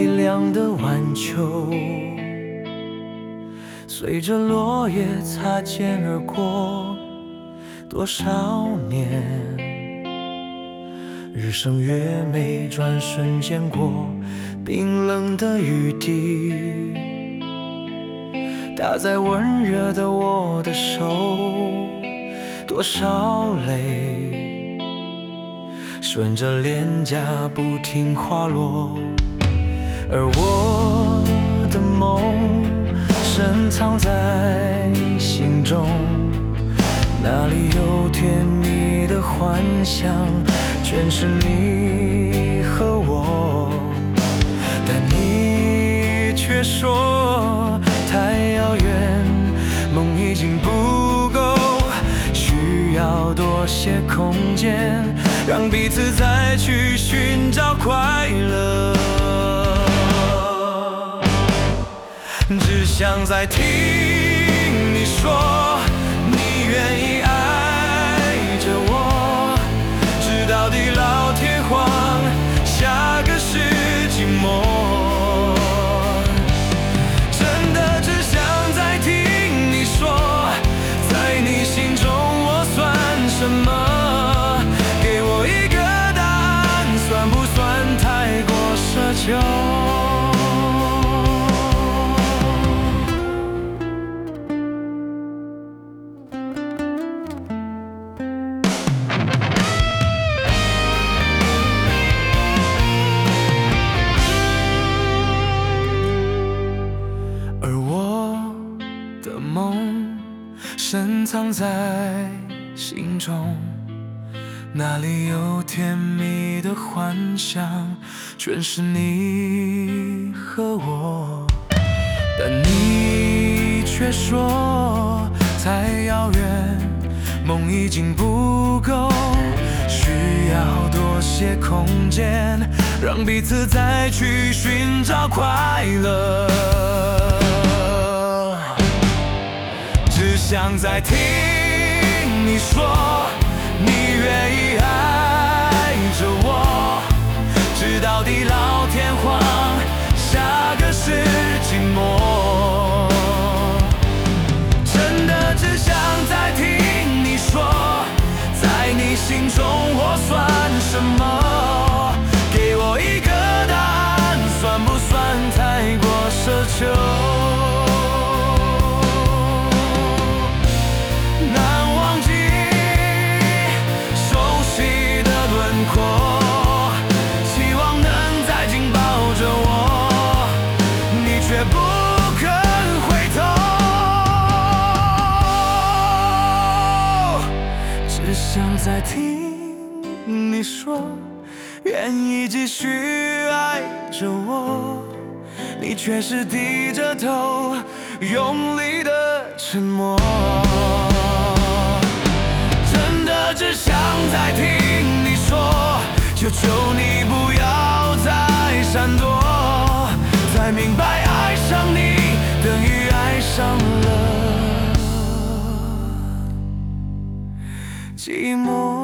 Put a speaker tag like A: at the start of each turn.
A: 微凉的晚秋，随着落叶擦肩而过，多少年，日升月美，转瞬间过，冰冷的雨滴打在温热的我的手，多少泪顺着脸颊不停滑落，而我的梦深藏在心中，那里有甜蜜的幻想，全是你和我，但你却说太遥远，梦已经不够，需要多些空间，让彼此再去寻找快乐。只想再听你说，你愿意爱着我，直到地老天荒，下个世纪末。真的只想再听你说，在你心中我算什么？给我一个答案，算不算太过奢求？深藏在心中，那里有甜蜜的幻想，全是你和我，但你却说太遥远，梦已经不够，需要多些空间，让彼此再去寻找快乐。只想再听你说，你愿意爱着我，直到地老天荒，下个世纪末。真的只想再听你说，在你心中我算什么？给我一个答案，算不算太过奢求？想再听你说，愿意继续爱着我，你却是低着头，用力的沉默。真的只想再听你说，求求你不要再闪躲，才明白爱上你等于爱上了寂寞。